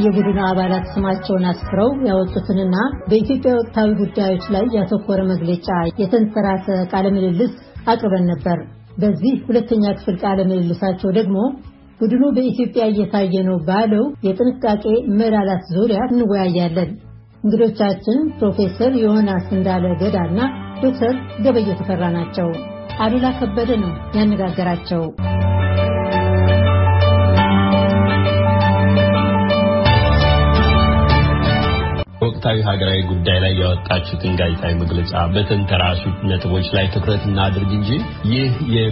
የቡድኑ አባላት ስማቸውን አስፍረው ያወጡትንና በኢትዮጵያ ወቅታዊ ጉዳዮች ላይ ያተኮረ መግለጫ የተንተራሰ ቃለ ምልልስ አቅርበን ነበር። በዚህ ሁለተኛ ክፍል ቃለ ምልልሳቸው ደግሞ ቡድኑ በኢትዮጵያ እየታየ ነው ባለው የጥንቃቄ መላላት ዙሪያ እንወያያለን። እንግዶቻችን ፕሮፌሰር ዮናስ እንዳለ ገዳና ዶክተር ገበየ ተፈራ ናቸው። አሉላ ከበደ ነው ያነጋገራቸው። ወቅታዊ ሀገራዊ ጉዳይ ላይ ያወጣችሁትን ጋዜጣዊ መግለጫ በተንተራሱ ነጥቦች ላይ ትኩረት እናድርግ እንጂ ይህ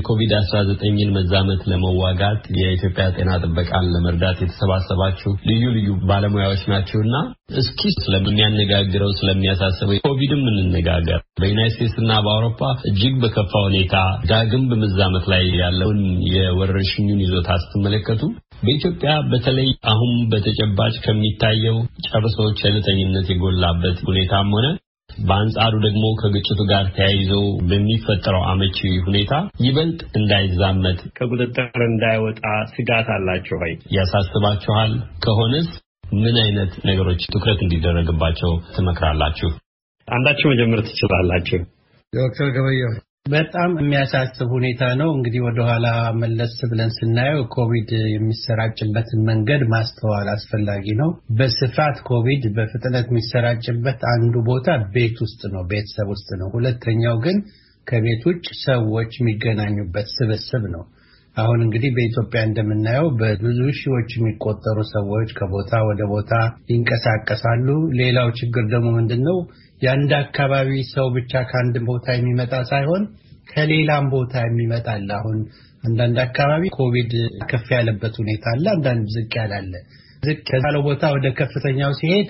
የኮቪድ-19ን መዛመት ለመዋጋት የኢትዮጵያ ጤና ጥበቃን ለመርዳት የተሰባሰባችሁ ልዩ ልዩ ባለሙያዎች ናቸውና እስኪ ስለሚያነጋግረው ስለሚያሳስበው ኮቪድም እንነጋገር። በዩናይትድ ስቴትስና በአውሮፓ እጅግ በከፋ ሁኔታ ዳግም በመዛመት ላይ ያለውን የወረርሽኙን ይዞታ ስትመለከቱ በኢትዮጵያ በተለይ አሁን በተጨባጭ ከሚታየው ጨርሶ ቸልተኝነት የጎላበት ሁኔታም ሆነ በአንጻሩ ደግሞ ከግጭቱ ጋር ተያይዞ በሚፈጠረው አመቺ ሁኔታ ይበልጥ እንዳይዛመት ከቁጥጥር እንዳይወጣ ስጋት አላችሁ ወይ? ያሳስባችኋል? ከሆነስ ምን አይነት ነገሮች ትኩረት እንዲደረግባቸው ትመክራላችሁ? አንዳችሁ መጀመር ትችላላችሁ። ዶክተር ገበየ በጣም የሚያሳስብ ሁኔታ ነው። እንግዲህ ወደ ኋላ መለስ ብለን ስናየው ኮቪድ የሚሰራጭበትን መንገድ ማስተዋል አስፈላጊ ነው። በስፋት ኮቪድ በፍጥነት የሚሰራጭበት አንዱ ቦታ ቤት ውስጥ ነው፣ ቤተሰብ ውስጥ ነው። ሁለተኛው ግን ከቤት ውጭ ሰዎች የሚገናኙበት ስብስብ ነው። አሁን እንግዲህ በኢትዮጵያ እንደምናየው በብዙ ሺዎች የሚቆጠሩ ሰዎች ከቦታ ወደ ቦታ ይንቀሳቀሳሉ። ሌላው ችግር ደግሞ ምንድነው? የአንድ አካባቢ ሰው ብቻ ከአንድ ቦታ የሚመጣ ሳይሆን ከሌላም ቦታ የሚመጣ አለ። አሁን አንዳንድ አካባቢ ኮቪድ ከፍ ያለበት ሁኔታ አለ፣ አንዳንድ ዝቅ ያላለ። ዝቅ ያለው ቦታ ወደ ከፍተኛው ሲሄድ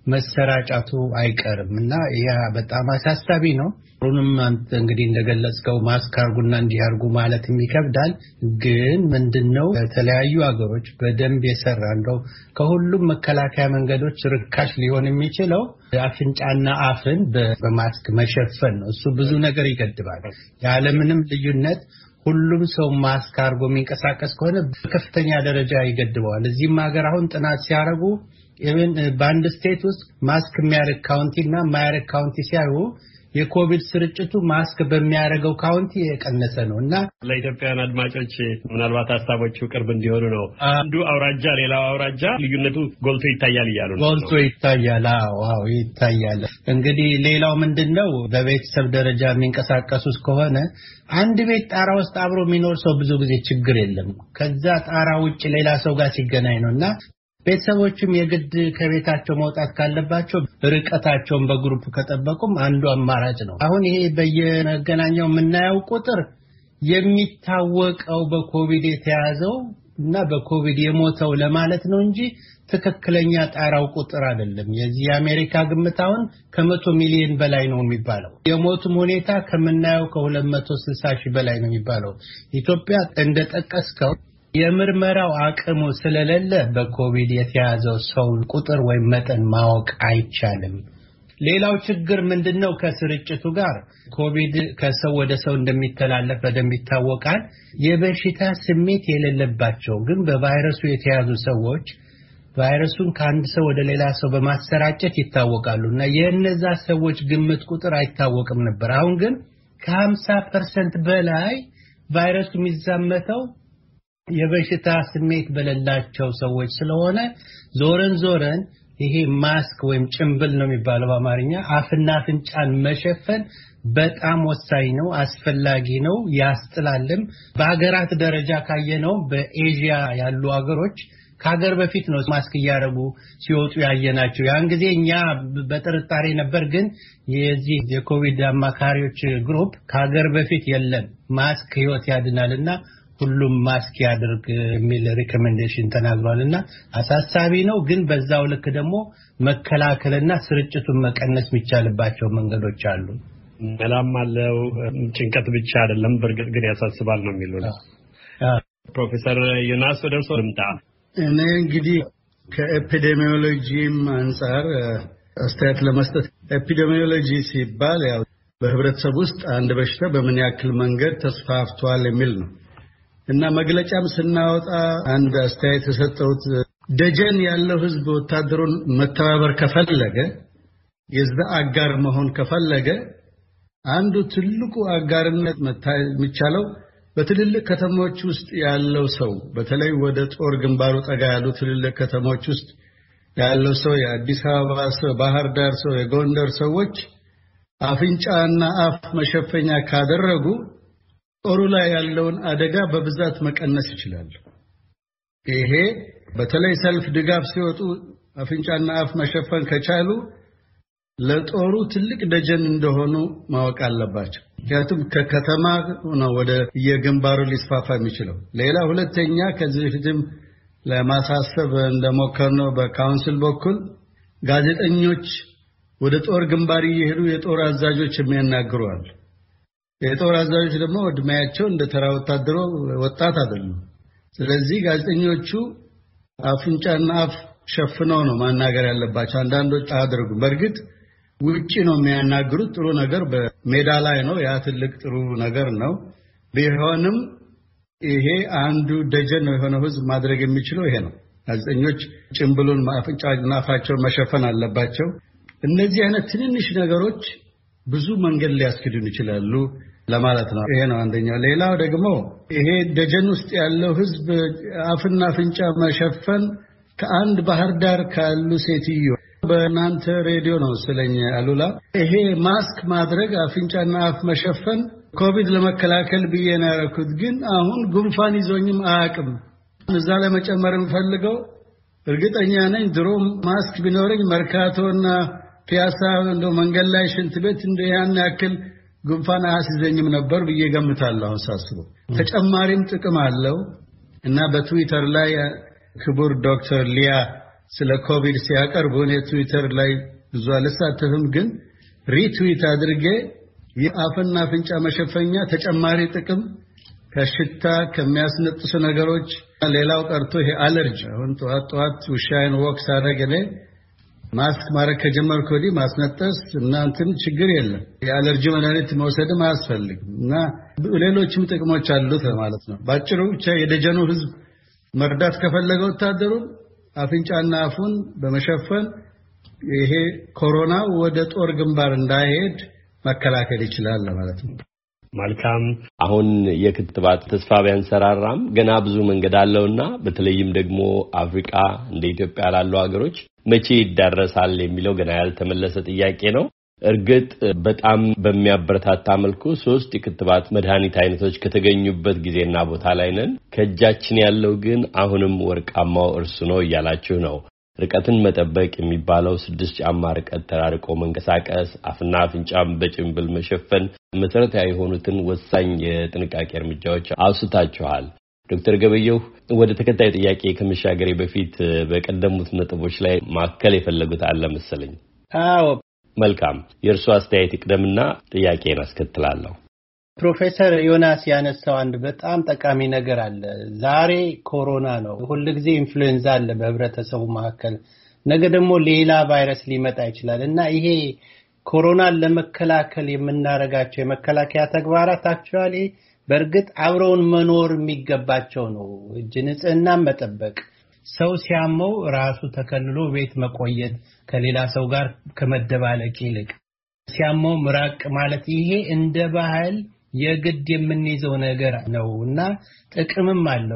መሰራጫቱ አይቀርምና ያ በጣም አሳሳቢ ነው። ሁሉንም እንግዲህ እንደገለጽከው ማስክ አርጉና እንዲያርጉ ማለት ይከብዳል። ግን ምንድነው የተለያዩ ሀገሮች በደንብ የሰራ እንደው ከሁሉም መከላከያ መንገዶች ርካሽ ሊሆን የሚችለው አፍንጫና አፍን በማስክ መሸፈን ነው። እሱ ብዙ ነገር ይገድባል። ያለምንም ልዩነት ሁሉም ሰው ማስክ አርጎ የሚንቀሳቀስ ከሆነ በከፍተኛ ደረጃ ይገድበዋል። እዚህም ሀገር አሁን ጥናት ሲያደርጉ ኢቭን በአንድ ስቴት ውስጥ ማስክ የሚያደርግ ካውንቲና የማያደርግ ካውንቲ ሲያዩ የኮቪድ ስርጭቱ ማስክ በሚያደርገው ካውንቲ የቀነሰ ነውና ለኢትዮጵያውያን አድማጮች ምናልባት ሐሳቦቹ ቅርብ እንዲሆኑ ነው። አንዱ አውራጃ ሌላው አውራጃ ልዩነቱ ጎልቶ ይታያል ይላሉ ነው። ጎልቶ ይታያል። አዎ ይታያል። እንግዲህ ሌላው ምንድነው? በቤተሰብ ደረጃ የሚንቀሳቀሱስ ከሆነ አንድ ቤት ጣራ ውስጥ አብሮ የሚኖር ሰው ብዙ ጊዜ ችግር የለም። ከዛ ጣራ ውጭ ሌላ ሰው ጋር ሲገናኝ ነውና ቤተሰቦችም የግድ ከቤታቸው መውጣት ካለባቸው ርቀታቸውን በግሩፕ ከጠበቁም አንዱ አማራጭ ነው። አሁን ይሄ በየመገናኛው የምናየው ቁጥር የሚታወቀው በኮቪድ የተያዘው እና በኮቪድ የሞተው ለማለት ነው እንጂ ትክክለኛ ጣራው ቁጥር አይደለም። የዚህ አሜሪካ ግምታውን ከ100 ሚሊዮን በላይ ነው የሚባለው። የሞቱም ሁኔታ ከምናየው ከ260 ሺህ በላይ ነው የሚባለው። ኢትዮጵያ እንደጠቀስከው የምርመራው አቅሙ ስለሌለ በኮቪድ የተያዘው ሰው ቁጥር ወይም መጠን ማወቅ አይቻልም። ሌላው ችግር ምንድነው? ከስርጭቱ ጋር ኮቪድ ከሰው ወደ ሰው እንደሚተላለፍ በደንብ ይታወቃል። የበሽታ ስሜት የሌለባቸው ግን በቫይረሱ የተያዙ ሰዎች ቫይረሱን ከአንድ ሰው ወደ ሌላ ሰው በማሰራጨት ይታወቃሉና የእነዛ ሰዎች ግምት ቁጥር አይታወቅም ነበር። አሁን ግን ከ50% በላይ ቫይረሱ የሚዛመተው የበሽታ ስሜት በሌላቸው ሰዎች ስለሆነ ዞረን ይሄ ማስክ ወይም ጭንብል ነው የሚባለው በአማርኛ አፍና አፍንጫን መሸፈን በጣም ወሳኝ ነው፣ አስፈላጊ ነው፣ ያስጥላልም። በአገራት ደረጃ ካየነው በኤዥያ ያሉ አገሮች ከሀገር በፊት ነው ማስክ ያደረጉ ሲወጡ ያየናቸው። ያን ጊዜ እኛ በጥርጣሬ ነበር፣ ግን የዚህ የኮቪድ አማካሪዎች ግሩፕ ከሀገር በፊት የለም ማስክ ህይወት ያድናልና ሁሉም ማስክ ያድርግ የሚል ሪኮሜንዴሽን ተናግሯልና አሳሳቢ ነው። ግን በዛው ልክ ደግሞ መከላከልና ስርጭቱን መቀነስ የሚቻልባቸው መንገዶች አሉ። ሰላም አለው። ጭንቀት ብቻ አይደለም፣ በርግጥ ግን ያሳስባል ነው የሚሉት ፕሮፌሰር ዮናስ ወደርሶ ልምጣ። እኔ እንግዲህ ከኤፒዴሚዮሎጂም አንፃር አስተያየት ለመስጠት ኤፒዴሚዮሎጂ ሲባል ያው በህብረተሰብ ውስጥ አንድ በሽታ በምን ያክል መንገድ ተስፋፍቷል የሚል ነው እና መግለጫም ስናወጣ አንድ አስተያየት የሰጠሁት ደጀን ያለው ህዝብ ወታደሩን መተባበር ከፈለገ የዛ አጋር መሆን ከፈለገ አንዱ ትልቁ አጋርነት የሚቻለው በትልልቅ ከተሞች ውስጥ ያለው ሰው በተለይ ወደ ጦር ግንባሩ ጠጋ ያሉ ትልልቅ ከተሞች ውስጥ ያለው ሰው የአዲስ አበባ ሰው ባህር ዳር ሰው የጎንደር ሰዎች አፍንጫና አፍ መሸፈኛ ካደረጉ ጦሩ ላይ ያለውን አደጋ በብዛት መቀነስ ይችላል። ይሄ በተለይ ሰልፍ ድጋፍ ሲወጡ አፍንጫና አፍ መሸፈን ከቻሉ ለጦሩ ትልቅ ደጀን እንደሆኑ ማወቅ አለባቸው። ምክንያቱም ከከተማ ነው ወደ የግንባሩ ሊስፋፋ የሚችለው። ሌላ ሁለተኛ ከዚህ ፊትም ለማሳሰብ እንደሞከርነው በካውንስል በኩል ጋዜጠኞች ወደ ጦር ግንባር እየሄዱ የጦር አዛዦች የሚያናግሩ አሉ። የጦር አዛዦች ደግሞ እድሜያቸው እንደ ተራ ወጣት አይደሉም። ስለዚህ ጋዜጠኞቹ አፍንጫና አፍ ሸፍነው ነው ማናገር ያለባቸው። አንዳንዶች አያደርጉም። በእርግጥ ውጪ ነው የሚያናግሩት። ጥሩ ነገር በሜዳ ላይ ነው። ያ ትልቅ ጥሩ ነገር ነው። ቢሆንም ይሄ አንዱ ደጀን የሆነ ህዝብ ማድረግ የሚችለው ይሄ ነው። ጋዜጠኞች ጭምብሉን አፍንጫና አፋቸውን መሸፈን አለባቸው። እነዚህ አይነት ትንንሽ ነገሮች ብዙ መንገድ ሊያስኬዱን ይችላሉ ለማለት ነው። ይሄ ነው አንደኛው። ሌላው ደግሞ ይሄ ደጀን ውስጥ ያለው ህዝብ አፍና አፍንጫ መሸፈን ከአንድ ባህር ዳር ካሉ ሴትዮ በእናንተ ሬዲዮ ነው ስለኛ አሉላ ይሄ ማስክ ማድረግ አፍንጫና አፍ መሸፈን ኮቪድ ለመከላከል ብዬ ነው ያደረኩት፣ ግን አሁን ጉንፋን ይዞኝም አያውቅም። እዛ ላይ መጨመር እንፈልገው እርግጠኛ ነኝ ድሮ ማስክ ቢኖርኝ መርካቶና ፒያሳ እንደው መንገድ ላይ ሽንት ቤት እንደ ያን ያክል ጉንፋን አያስይዘኝም ነበር ብዬ ገምታለሁ። አሁን ሳስበው ተጨማሪም ጥቅም አለው እና በትዊተር ላይ ክቡር ዶክተር ሊያ ስለ ኮቪድ ሲያቀርቡ እኔ ትዊተር ላይ ብዙ አልሳተፍም፣ ግን ሪትዊት አድርጌ የአፍና አፍንጫ መሸፈኛ ተጨማሪ ጥቅም ከሽታ ከሚያስነጥሱ ነገሮች ሌላው ቀርቶ ይሄ አለርጂ አሁን ጧት ውሻዬን ወክ ሳደርግ እኔ ማስክ ማድረግ ከጀመርኩ ወዲህ ማስነጠስ እናንተን ችግር የለም። የአለርጂ መድኃኒት መውሰድም አያስፈልግም እና ሌሎችም ጥቅሞች አሉት ማለት ነው። ባጭሩ ብቻ የደጀኑ ህዝብ መርዳት ከፈለገ ወታደሩ አፍንጫና አፉን በመሸፈን ይሄ ኮሮና ወደ ጦር ግንባር እንዳይሄድ መከላከል ይችላል ማለት ነው። መልካም። አሁን የክትባት ተስፋ ቢያንሰራራም ገና ብዙ መንገድ አለውና በተለይም ደግሞ አፍሪካ እንደ ኢትዮጵያ ላሉ ሀገሮች መቼ ይዳረሳል የሚለው ገና ያልተመለሰ ጥያቄ ነው። እርግጥ በጣም በሚያበረታታ መልኩ 3 የክትባት መድኃኒት አይነቶች ከተገኙበት ጊዜና ቦታ ላይ ነን። ከእጃችን ያለው ግን አሁንም ወርቃማው እርሱ ነው እያላችሁ ነው። ርቀትን መጠበቅ የሚባለው 6 ጫማ ርቀት ተራርቆ መንቀሳቀስ፣ አፍና አፍንጫን በጭንብል መሸፈን መሰረታዊ የሆኑትን ወሳኝ የጥንቃቄ እርምጃዎች አውስታችኋል። ዶክተር ገበየሁ ወደ ተከታይ ጥያቄ ከመሻገሬ በፊት በቀደሙት ነጥቦች ላይ ማከል የፈለጉት አለ መሰለኝ። አዎ መልካም። የእርሱ አስተያየት ይቅደምና ጥያቄን አስከትላለሁ። ፕሮፌሰር ዮናስ ያነሳው አንድ በጣም ጠቃሚ ነገር አለ። ዛሬ ኮሮና ነው፣ ሁሉ ጊዜ ኢንፍሉዌንዛ አለ በህብረተሰቡ መካከል፣ ነገ ደግሞ ሌላ ቫይረስ ሊመጣ ይችላል እና ይሄ ኮሮናን ለመከላከል የምናረጋቸው የመከላከያ ተግባራት አክቹአሊ በእርግጥ አብረውን መኖር የሚገባቸው ነው። እጅ ንጽህናን መጠበቅ፣ ሰው ሲያመው ራሱ ተከልሎ ቤት መቆየት ከሌላ ሰው ጋር ከመደባለቅ ይልቅ ሲያመው ምራቅ ማለት ይሄ እንደ ባህል የግድ የምንይዘው ነገር ነውና ጥቅምም አለው።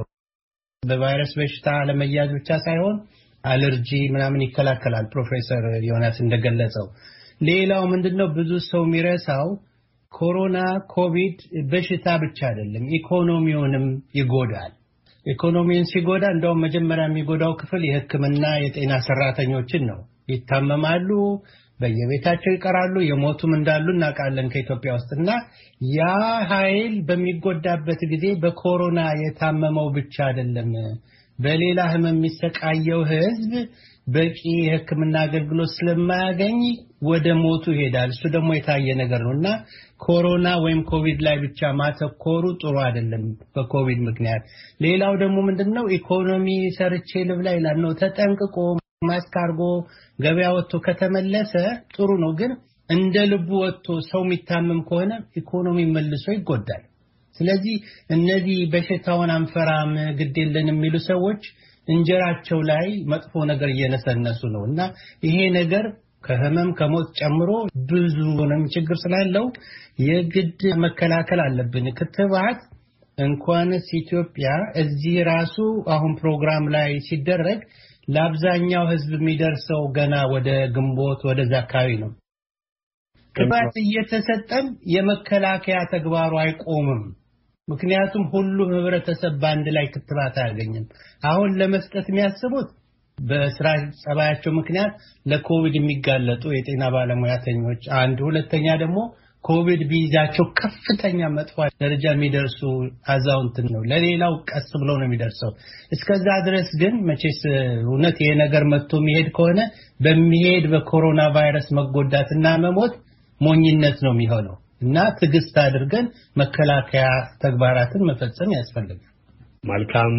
በቫይረስ በሽታ ለመያዝ ብቻ ሳይሆን አለርጂ ምናምን ይከላከላል ፕሮፌሰር ዮናስ እንደገለጸው። ሌላው ምንድነው ብዙ ሰው የሚረሳው ኮሮና ኮቪድ በሽታ ብቻ አይደለም፣ ኢኮኖሚውንም ይጎዳል። ኢኮኖሚውን ሲጎዳ እንደውም መጀመሪያ የሚጎዳው ክፍል የሕክምና የጤና ሰራተኞችን ነው። ይታመማሉ፣ በየቤታቸው ይቀራሉ፣ የሞቱም እንዳሉ እናውቃለን ከኢትዮጵያ ውስጥና ያ ኃይል በሚጎዳበት ጊዜ በኮሮና የታመመው ብቻ አይደለም፣ በሌላ ህመም የሚሰቃየው ህዝብ በቂ የሕክምና አገልግሎት ስለማያገኝ ወደ ሞቱ ይሄዳል። እሱ ደግሞ የታየ ነገር ነውና ኮሮና ወይም ኮቪድ ላይ ብቻ ማተኮሩ ጥሩ አይደለም በኮቪድ ምክንያት። ሌላው ደግሞ ምንድነው ኢኮኖሚ ሰርቼ ልብላ ይላል ነው። ተጠንቅቆ ማስክ አድርጎ ገበያ ወጥቶ ከተመለሰ ጥሩ ነው፣ ግን እንደ ልቡ ወጥቶ ሰው የሚታመም ከሆነ ኢኮኖሚ መልሶ ይጎዳል። ስለዚህ እነዚህ በሽታውን አንፈራም ግድ የለንም የሚሉ ሰዎች እንጀራቸው ላይ መጥፎ ነገር እየነሰነሱ ነውና ይሄ ነገር ከህመም ከሞት ጨምሮ ብዙ ችግር ስላለው የግድ መከላከል አለብን። ክትባት እንኳንስ ኢትዮጵያ እዚህ ራሱ አሁን ፕሮግራም ላይ ሲደረግ ለአብዛኛው ህዝብ የሚደርሰው ገና ወደ ግንቦት ወደ ዛካዊ ነው። ክትባት እየተሰጠም የመከላከያ ተግባሩ አይቆምም። ምክንያቱም ሁሉም ህብረተሰብ ባንድ ላይ ክትባት አያገኝም። አሁን ለመስጠት የሚያስቡት በስራ ጸባያቸው ምክንያት ለኮቪድ የሚጋለጡ የጤና ባለሙያተኞች አንድ፣ ሁለተኛ ደግሞ ኮቪድ ቢይዛቸው ከፍተኛ መጥፎ ደረጃ የሚደርሱ አዛውንት ነው። ለሌላው ቀስ ብሎ ነው የሚደርሰው። እስከዛ ድረስ ግን መቼስ እውነት ይሄ ነገር መጥቶ የሚሄድ ከሆነ በሚሄድ በኮሮና ቫይረስ መጎዳትና መሞት ሞኝነት ነው የሚሆነው እና ትግስት አድርገን መከላከያ ተግባራትን መፈጸም ያስፈልጋል። መልካም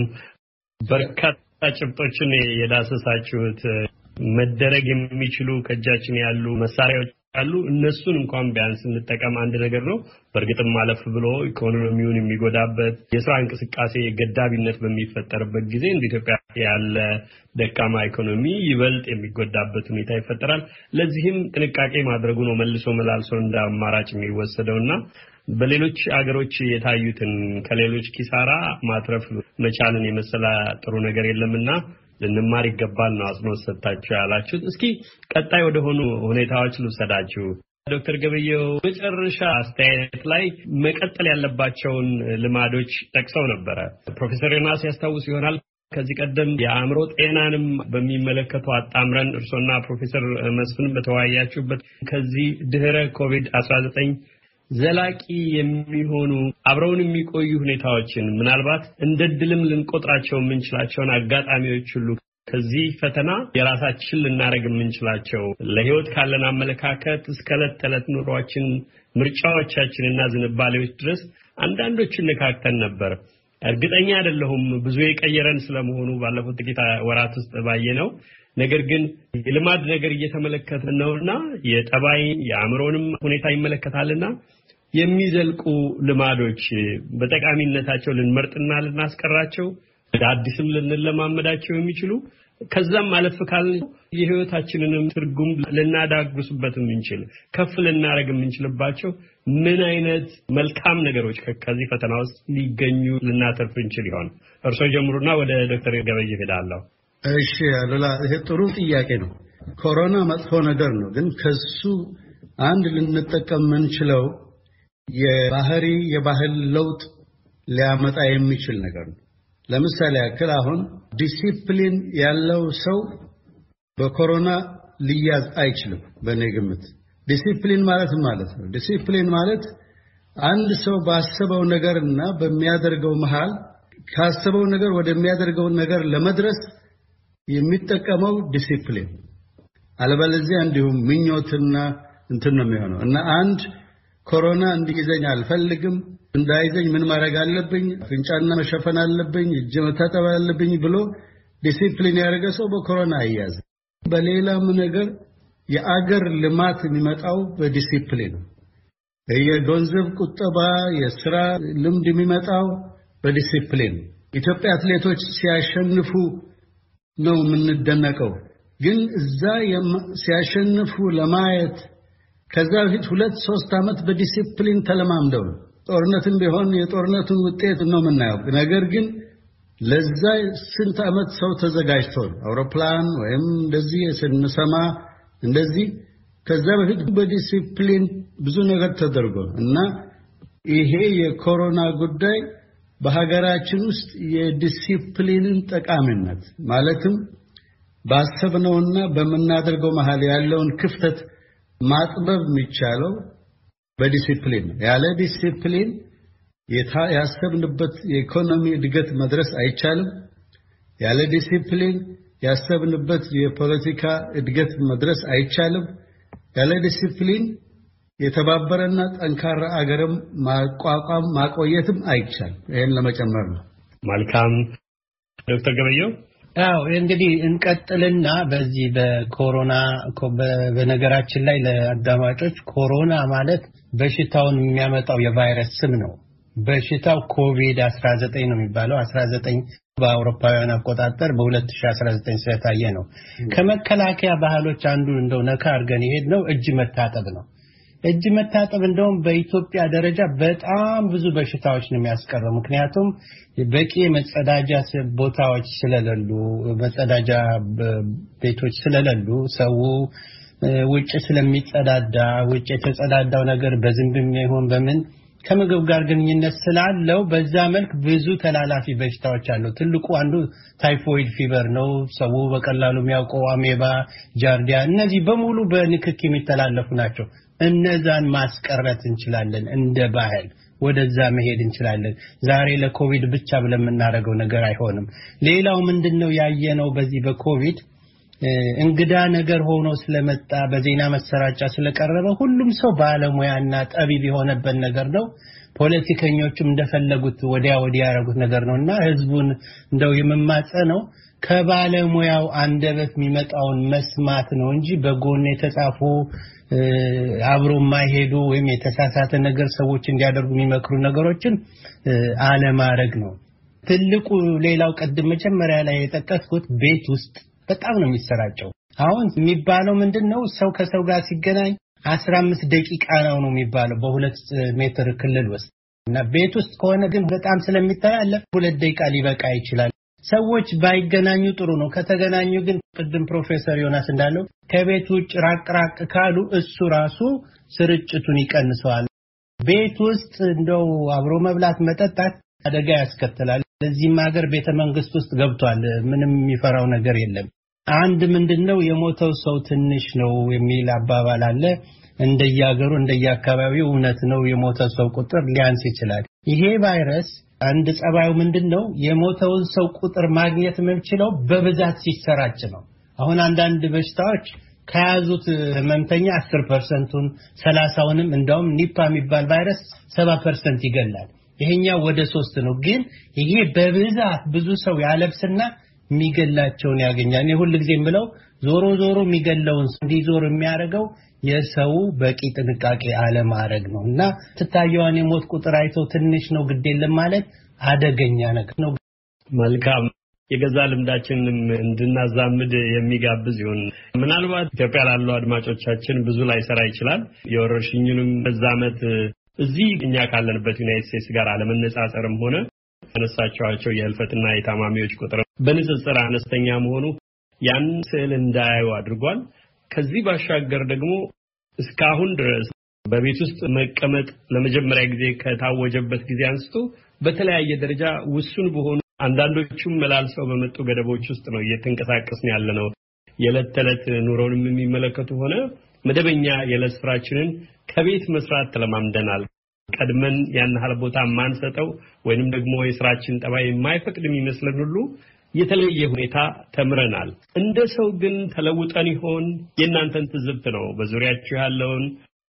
በርካታ ጭብጦችን የዳሰሳችሁት መደረግ የሚችሉ ከጃችን ያሉ መሳሪያዎች አሉ። እነሱን እንኳን ቢያንስ እንጠቀም አንድ ነገር ነው። በእርግጥም ማለፍ ብሎ ኢኮኖሚውን የሚጎዳበት የስራ እንቅስቃሴ ገዳቢነት በሚፈጠርበት ጊዜ እንደ ኢትዮጵያ ያለ ደካማ ኢኮኖሚ ይበልጥ የሚጎዳበት ሁኔታ ይፈጠራል። ለዚህም ጥንቃቄ ማድረጉ ነው መልሶ መላልሶ እንደ አማራጭ የሚወሰደውና በሌሎች አገሮች የታዩትን ከሌሎች ኪሳራ ማትረፍ መቻልን የመሰለ ጥሩ ነገር የለምና ልንማር ይገባል ነው አጽንኦት ሰጥታችሁ ያላችሁት። እስኪ ቀጣይ ወደ ሆኑ ሁኔታዎች ልውሰዳችሁ። ዶክተር ገበየው መጨረሻ አስተያየት ላይ መቀጠል ያለባቸውን ልማዶች ጠቅሰው ነበረ። ፕሮፌሰር ዮናስ ያስታውስ ይሆናል ከዚህ ቀደም የአእምሮ ጤናንም በሚመለከቱ አጣምረን እርሶና ፕሮፌሰር መስፍን በተወያያችሁበት ከዚህ ድህረ ኮቪድ-19 ዘላቂ የሚሆኑ አብረውን የሚቆዩ ሁኔታዎችን ምናልባት እንደ ድልም ልንቆጥራቸው የምንችላቸውን አጋጣሚዎች ሁሉ ከዚህ ፈተና የራሳችን ልናደርግ የምንችላቸው ለህይወት ካለን አመለካከት እስከ ዕለት ኑሯችን ምርጫዎቻችንና ዝንባሌዎች ድረስ አንዳንዶችን ነካክተን ነበር። እርግጠኛ አይደለሁም ብዙ የቀየረን ስለመሆኑ ባለፉት ጥቂት ወራት ውስጥ ባየነው። ነገር ግን የልማድ ነገር እየተመለከትን ነውና የጠባይን የአእምሮንም ሁኔታ ይመለከታልና የሚዘልቁ ልማዶች በጠቃሚነታቸው ልንመርጥና ልናስቀራቸው አዲስም ልንለማመዳቸው የሚችሉ ከዛም አለፍ ካልን የህይወታችንንም ትርጉም ልናዳግሱበት የምንችል ከፍ ልናረግ የምንችልባቸው ምን አይነት መልካም ነገሮች ከዚህ ፈተና ውስጥ ሊገኙ ልናተርፍ እንችል ይሆን? እርሶ ጀምሩና ወደ ዶክተር ገበየ ሄዳለሁ። እሺ አሉላ፣ ይሄ ጥሩ ጥያቄ ነው። ኮሮና መጥፎ ነገር ነው፣ ግን ከሱ አንድ ልንጠቀም የምንችለው የባህል ለውጥ ሊያመጣ የሚችል ነገር ነው። ለምሳሌ ያክል አሁን ዲሲፕሊን ያለው ሰው በኮሮና ሊያዝ አይችልም። በእኔ ግምት ዲሲፕሊን ማለት ነው። ዲሲፕሊን ማለት አንድ ሰው ባሰበው ነገርና በሚያደርገው መሃል ካሰበው ነገር ወደሚያደርገው ነገር ለመድረስ የሚጠቀመው ዲሲፕሊን። አለበለዚያ እንዲሁም ምኞትና እንትን ነው የሚሆነው እና አንድ ኮሮና እንዲይዘኝ አልፈልግም፣ እንዳይዘኝ ምን ማድረግ አለብኝ፣ ፍንጫና መሸፈን አለብኝ፣ እጅ መታጠብ አለብኝ ብሎ ዲሲፕሊን ያደረገ ሰው በኮሮና አይያዝ። በሌላም ነገር የአገር ልማት የሚመጣው በዲሲፕሊን ነው። የገንዘብ ቁጠባ፣ የሥራ ልምድ የሚመጣው በዲሲፕሊን። ኢትዮጵያ አትሌቶች ሲያሸንፉ ነው የምንደነቀው፣ ግን እዛ ሲያሸንፉ ለማየት ከዛ በፊት 2-3 ዓመት በዲሲፕሊን ተለማምደው ጦርነትም ቢሆን የጦርነቱን ውጤት ነው የምናየው። ነገር ግን ለዛ ስንት ዓመት ሰው ተዘጋጅቶ አውሮፕላን ወይም እንደዚህ ስንሰማ እንደዚህ ከዛ በፊት በዲሲፕሊን ብዙ ነገር ተደርጎ እና ይሄ የኮሮና ጉዳይ በሀገራችን ውስጥ የዲሲፕሊንን ጠቃሚነት ማለትም ባሰብነውና በመናደርገው መሃል ያለውን ክፍተት ማጥበብ የሚቻለው በዲሲፕሊን ነው። ያለ ዲሲፕሊን ያሰብንበት የኢኮኖሚ እድገት መድረስ አይቻልም። ያለ ዲሲፕሊን ያሰብንበት የፖለቲካ እድገት መድረስ አይቻልም። ያለ ዲሲፕሊን የተባበረና ጠንካራ አገርም ማቋቋም ማቆየትም አይቻልም። ይሄን ለመጨመር ነው። መልካም ዶክተር ገበየው። አዎ እንግዲህ እንቀጥልና በዚህ በኮሮና በነገራችን ላይ ለአዳማጮች ኮሮና ማለት በሽታውን የሚያመጣው የቫይረስ ስም ነው። በሽታው ኮቪድ-19 ነው የሚባለው። 19 በአውሮፓውያን አቆጣጠር በ2019 ስለታየ ነው። ከመከላከያ ባህሎች አንዱ እንደው ነካ አርገን ይሄድነው እጅ መታጠብ ነው። እጅ መታጠብ እንደውም በኢትዮጵያ ደረጃ በጣም ብዙ በሽታዎች ነው የሚያስቀረው። ምክንያቱም በቂ መጸዳጃ ቦታዎች ስለሌሉ፣ መጸዳጃ ቤቶች ስለሌሉ ሰው ውጭ ስለሚጸዳዳ ውጭ የተጸዳዳው ነገር በዝንብም ይሁን በምን ከምግብ ጋር ግንኙነት ስላለው በዛ መልክ ብዙ ተላላፊ በሽታዎች አሉ። ትልቁ አንዱ ታይፎይድ ፊቨር ነው። ሰው በቀላሉ የሚያውቀው አሜባ፣ ጃርዲያ እነዚህ በሙሉ በንክኪ የሚተላለፉ ናቸው። እነዛን ማስቀረት እንችላለን። እንደ ባህል ወደዛ መሄድ እንችላለን። ዛሬ ለኮቪድ ብቻ ብለን የምናደርገው ነገር አይሆንም። ሌላው ምንድነው ያየነው በዚህ በኮቪድ እንግዳ ነገር ሆኖ ስለመጣ በዜና መሰራጫ ስለቀረበ ሁሉም ሰው ባለሙያና ጠቢብ የሆነበት ነገር ነው። ፖለቲከኞችም እንደፈለጉት ወዲያ ያረጉት ነገር ነውና ህዝቡን እንደው የመማጸነው ከባለሙያው አንደበት የሚመጣውን መስማት ነው እንጂ በጎን የተጻፉ አብሮ ማይሄዱ ወይም የተሳሳተ ነገር ሰዎች እንዲያደርጉ የሚመክሩ ነገሮችን አለማድረግ ነው። ትልቁ ሌላው ቀደም መጀመሪያ ላይ የተጠቀስኩት ቤት ውስጥ በጣም ነው የሚሰራጨው። አሁን የሚባለው ምንድነው ሰው ከሰው ጋር ሲገናኝ 15 ደቂቃ ነው የሚባለው በ2 ሜትር ክልል ውስጥ እና ቤት ውስጥ ከሆነ ግን በጣም ስለሚተላለፍ 2 ደቂቃ ሊበቃ ይችላል። ሰዎች ባይገናኙ ጥሩ ነው። ከተገናኙ ግን ቅድም ፕሮፌሰር ዮናስ እንዳለው ከቤት ውጭ ራቅ ካሉ እሱ ራሱ ስርጭቱን ይቀንሰዋል። ቤት ውስጥ እንደው አብሮ መብላት መጠጣት አደጋ ያስከትላል። ለዚህም ሀገር ቤተ መንግስት ውስጥ ገብቷል። ምንም የሚፈራው ነገር የለም። አንድ ምንድነው የሞተው ሰው ትንሽ ነው የሚል አባባል አለ። እንደየሀገሩ እንደየአካባቢው እውነት ነው። የሞተው ሰው ቁጥር ሊያንስ ይችላል። ይሄ ቫይረስ አንድ ጸባዩ ምንድነው የሞተውን ሰው ቁጥር ማግኘት የምንችለው በብዛት ሲሰራጭ ነው። አሁን አንዳንድ በሽታዎች ከያዙት ህመምተኛ 10%ን 30ንም እንደውም ኒፓ የሚባል ቫይረስ 70% ይገላል። ይሄኛው ወደ 3 ነው። ግን ይሄ በብዛት ብዙ ሰው ያለብስና የሚገላቸውን ያገኛል። እኔ ሁሉ ጊዜ የምለው ዞሮ የሚገለውን እንዲዞር የሚያደርገው የሰው በቂ ጥንቃቄ አለማድረግ ነውና ተታየዋን የሞት ቁጥር አይተው ትንሽ ነው ግድ የለም ማለት አደገኛ ነገር ነው። መልካም የገዛ ልምዳችንን እንድናዛምድ የሚጋብዝ ይሁን። ምናልባት ኢትዮጵያ ላሉ አድማጮቻችን ብዙ ላይ ሰራ ይችላል። የወረርሽኙንም መዛመት እዚህ እኛ ካለንበት ዩናይትድ ስቴትስ ጋር አለመነጻጸርም ሆነ ያነሳቸው የህልፈትና የታማሚዎች ቁጥር በንጽጽር አነስተኛ መሆኑ ያን ስዕል እንዳያዩ አድርጓል። ከዚህ ባሻገር ደግሞ እስካሁን ድረስ በቤት ውስጥ መቀመጥ ለመጀመሪያ ጊዜ ከታወጀበት ጊዜ አንስቶ በተለያየ ደረጃ ውሱን በሆኑ አንዳንዶቹም መላልሰው በመጡ ገደቦች ውስጥ ነው እየተንቀሳቀስን ያለነው። የዕለት ተዕለት ኑሮንም የሚመለከቱ ሆነ መደበኛ የዕለት ስራችንን ከቤት መስራት ተለማምደናል። ቀድመን ያን ያህል ቦታ ማንሰጠው ወይንም ደግሞ የስራችን ጠባይ የማይፈቅድ የሚመስለን ሁሉ የተለየ ሁኔታ ተምረናል። እንደ ሰው ግን ተለውጠን ይሆን? የእናንተን ትዝብት ነው። በዙሪያችሁ ያለውን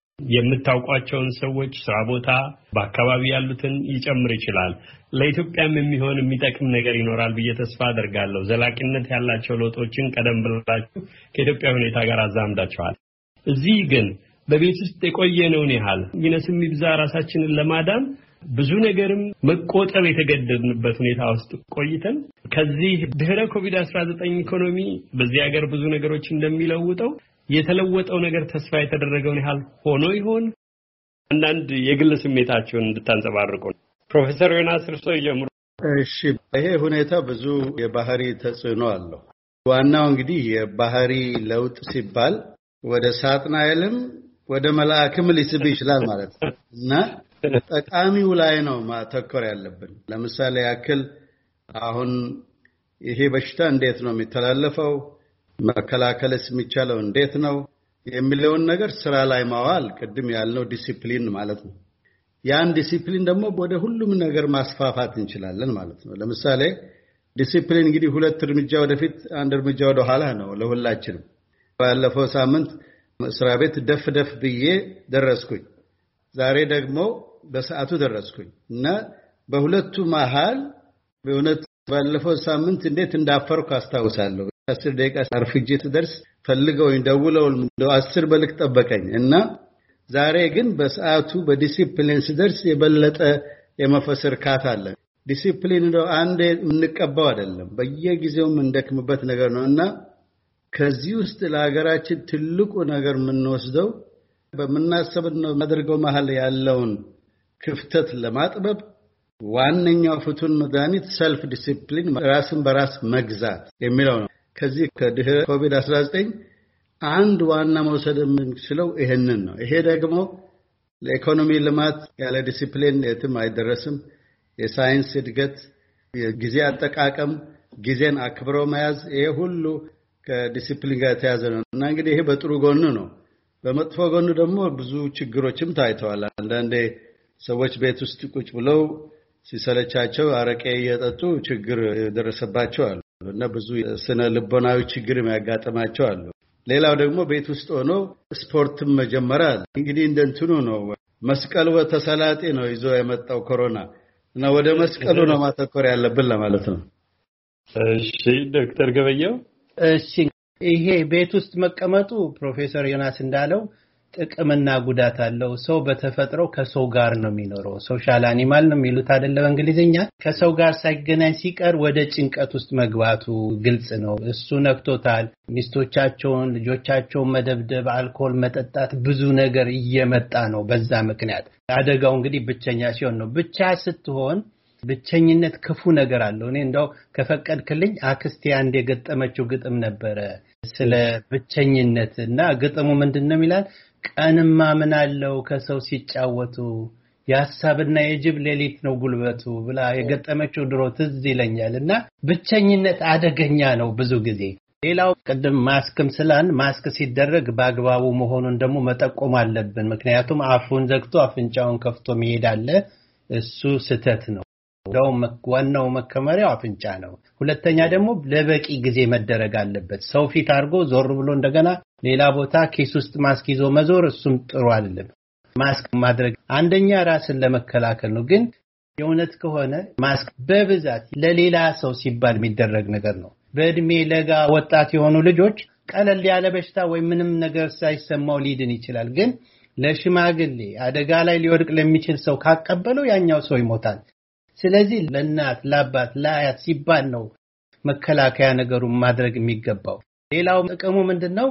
የምታውቋቸውን ሰዎች፣ ስራ ቦታ፣ በአካባቢ ያሉትን ይጨምር ይችላል። ለኢትዮጵያም የሚሆን የሚጠቅም ነገር ይኖራል ብዬ ተስፋ አደርጋለሁ። ዘላቂነት ያላቸው ለውጦችን ቀደም ብላችሁ ከኢትዮጵያ ሁኔታ ጋር አዛምዳችኋል። እዚህ ግን በቤት ውስጥ የቆየነውን ያህል ይነስም ይብዛ ራሳችንን ለማዳን ብዙ ነገርም መቆጠብ የተገደድንበት ሁኔታ ውስጥ ቆይተን ከዚህ ድህረ ኮቪድ-19 ኢኮኖሚ በዚህ ሀገር ብዙ ነገሮች እንደሚለውጠው የተለወጠው ነገር ተስፋ የተደረገውን ያህል ሆኖ ይሆን? አንዳንድ የግል ስሜታቸውን እንድታንጸባርቁ ፕሮፌሰር ዮናስ እርስዎ ይጀምሩ። እሺ፣ ይሄ ሁኔታ ብዙ የባህሪ ተጽዕኖ አለው። ዋናው እንግዲህ የባህሪ ለውጥ ሲባል ወደ ሳጥናኤልም ወደ መልአክም ሊስብ ይችላል ማለት ነው እና ጠቃሚው ላይ ነው ማተኮር ያለብን። ለምሳሌ ያክል አሁን ይሄ በሽታ እንዴት ነው የሚተላለፈው፣ መከላከልስ የሚቻለው እንዴት ነው የሚለውን ነገር ስራ ላይ ማዋል ቅድም ያልነው ዲሲፕሊን ማለት ነው። ያን ዲሲፕሊን ደግሞ ወደ ሁሉም ነገር ማስፋፋት እንችላለን ማለት ነው። ለምሳሌ ዲሲፕሊን እንግዲህ 2 እርምጃ ወደፊት 1 እርምጃ ወደ ኋላ ነው ለሁላችንም። ባለፈው ሳምንት መስሪያ ቤት ደፍ ብዬ ደረስኩኝ። ዛሬ ደግሞ በሰዓቱ ደረስኩኝ እና በሁለቱ መሃል በእውነት ባለፈው ሳምንት እንዴት እንዳፈርኩ አስታውሳለሁ። 10 ደቂቃ አርፍጄ ትደርስ ፈልገው ደውለው እንደው 10 በልክ ጠበቀኝ እና ዛሬ ግን በሰዓቱ በዲሲፕሊን ሲደርስ የበለጠ የመፈሰር ካታ አለ። ዲሲፕሊን ነው አንዴ እንቀባው አይደለም በየጊዜው እንደክምበት ነገር ነውና ከዚህ ውስጥ ለሀገራችን ትልቁ ነገር የምንወስደው በመናሰብና ማድረገው መሐል ያለውን ክፍተት ለማጥበብ ዋነኛው ፍቱን መድኃኒት ሰልፍ ዲሲፕሊን ራስን በራስ መግዛት የሚለው ነው ከዚህ ከድህረ ኮቪድ-19 አንድ ዋና መውሰድ የምንችለው ይሄንን ነው ይሄ ደግሞ ለኢኮኖሚ ልማት ያለ ዲሲፕሊን የትም አይደረስም የሳይንስ እድገት የጊዜ አጠቃቀም ጊዜን አክብሮ መያዝ ይሄ ሁሉ ከዲሲፕሊን ጋር ተያዘ ነው እና እንግዲህ ይሄ በጥሩ ጎኑ ነው በመጥፎ ጎኑ ደግሞ ብዙ ችግሮችም ታይተዋል አንዳንዴ ሰዎች ቤት ውስጥ ቁጭ ብለው ሲሰለቻቸው አረቄ እየጠጡ ችግር ደረሰባቸው አሉ እና ብዙ ስነ ልቦናዊ ችግር የሚያጋጥማቸው አሉ ሌላው ደግሞ ቤት ውስጥ ሆኖ ስፖርትም መጀመራል እንግዲህ እንደንትኑ ነው መስቀሉ ተሰላጤ ነው ይዞ የመጣው ኮሮና እና ወደ መስቀሉ ነው ማተኮር ያለብን ለማለት ነው እሺ ዶክተር ገበየው እሺ ይሄ ቤት ውስጥ መቀመጡ ፕሮፌሰር ዮናስ እንዳለው ጥቅምና ጉዳት አለው ሰው በተፈጥሮ ከሰው ጋር ነው የሚኖረው ሶሻል አኒማል ነው የሚሉት አይደለ በእንግሊዝኛ ከሰው ጋር ሳይገናኝ ሲቀር ወደ ጭንቀት ውስጥ መግባቱ ግልጽ ነው እሱ ነክቶታል ሚስቶቻቸውን ልጆቻቸውን መደብደብ አልኮል መጠጣት ብዙ ነገር እየመጣ ነው በዛ ምክንያት አደጋው እንግዲህ ብቸኛ ሲሆን ነው ብቻ ስትሆን ብቸኝነት ክፉ ነገር አለው እኔ እንደው ከፈቀድክልኝ አክስቴ አንድ የገጠመችው ግጥም ነበረ ስለ ብቸኝነትና ግጥሙ ምንድነው ይላል ቀንማ ምን አለው ከሰው ሲጫወቱ ያሳብና የጅብ ሌሊት ነው ጉልበቱ ብላ የገጠመችው ድሮ ትዝ ይለኛልና ብቸኝነት አደገኛ ነው ብዙ ጊዜ ሌላው ቀደም ማስክም ስላን ማስክ ሲደረግ በአግባቡ መሆኑን ደግሞ መጠቆም አለብን ምክንያቱም አፉን ዘግቶ አፍንጫውን ከፍቶ መሄድ አለ እሱ ስተት ነው ዋናው መከመሪያው አፍንጫ ነው ሁለተኛ ደግሞ ለበቂ ጊዜ መደረግ አለበት ሰው ፊት አድርጎ ዞር ብሎ እንደገና ሌላ ቦታ ኬስ ውስጥ ማስክ ይዞ መዞር እሱም ጥሩ አይደለም ማስክ ማድረግ አንደኛ ራስን ለመከላከል ነው ግን የእውነት ከሆነ ማስክ በብዛት ለሌላ ሰው ሲባል የሚደረግ ነገር ነው በእድሜ ለጋ ወጣት የሆኑ ልጆች ቀለል ያለ በሽታ ወይ ምንም ነገር ሳይሰማው ሊድን ይችላል ግን ለሽማግሌ አደጋ ላይ ሊወድቅ ለሚችል ሰው ካቀበለው ያኛው ሰው ይሞታል ስለዚህ ለእናት ለአባት ለአያት ሲባል ነው መከላከያ ነገሩን ማድረግ የሚገባው ሌላው ጥቅሙ ምንድነው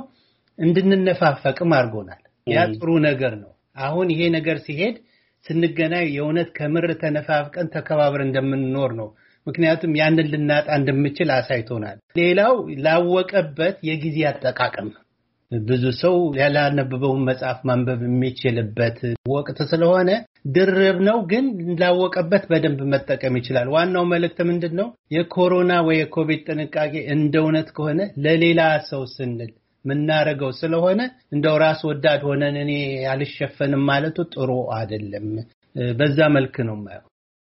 እንድንነፋፈቅም አድርጎናል ያ ጥሩ ነገር ነው አሁን ይሄ ነገር ሲሄድ ስንገናኝ የእውነት ከምር ተነፋፍቀን ተከባብረን እንደምንኖር ነው ምክንያቱም ያንን ልናጣ እንደምችል አሳይቶናል ሌላው ላወቀበት የጊዜ አጠቃቀም ብዙ ሰው ያላነበበው መጽሐፍ ማንበብ የሚችልበት ወቅት ስለሆነ ድርብ ነው ግን ላወቀበት በደንብ መጠቀም ይችላል ዋናው መልእክት ምንድነው የኮሮና ወይ የኮቪድ ጥንቃቄ እንደውነት ከሆነ ለሌላ ሰው ስንል ምናረጋው ስለሆነ እንደው ራስ ወዳድ ሆነን እኔ ያልሸፈንም ማለቱ ጥሩ አይደለም በዛ መልኩ ነው ማለት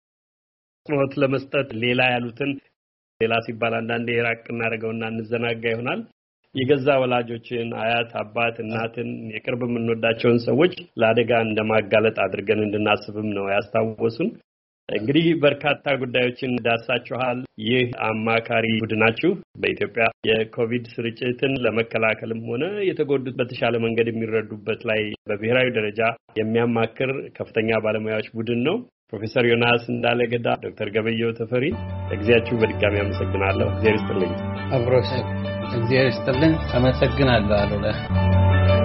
ሞት ለመስጠት ሌላ ያሉትን ሌላ ሲባል አንዳንዴ ራቅ እናረጋውና እንዘናጋ ይሆናል የገዛ ወላጆችን አያት አባት እናትን የቅርብ ምንወዳቸውን ሰዎች ለአደጋ እንደማጋለጥ አድርገን እንድናስብም ነው ያስታወሱን እንግዲህ በርካታ ጉዳዮችን ዳሳችኋል ይህ አማካሪ ቡድናችሁ በኢትዮጵያ የኮቪድ ስርጭትን ለመከላከልም ሆነ የተጎዱት በተሻለ መንገድ የሚረዱበት ላይ በብሔራዊ ደረጃ የሚያማክር ከፍተኛ ባለሙያዎች ቡድን ነው ፕሮፌሰር ዮናስ እንዳለገዳ ዶክተር ገበየው ተፈሪ ለጊዜያችሁ በድጋሚ አመሰግናለሁ እግዚአብሔር ይስጥልኝ አብሮሽ እግዚአብሔር ይስጥልን አመሰግናለሁ አሉላ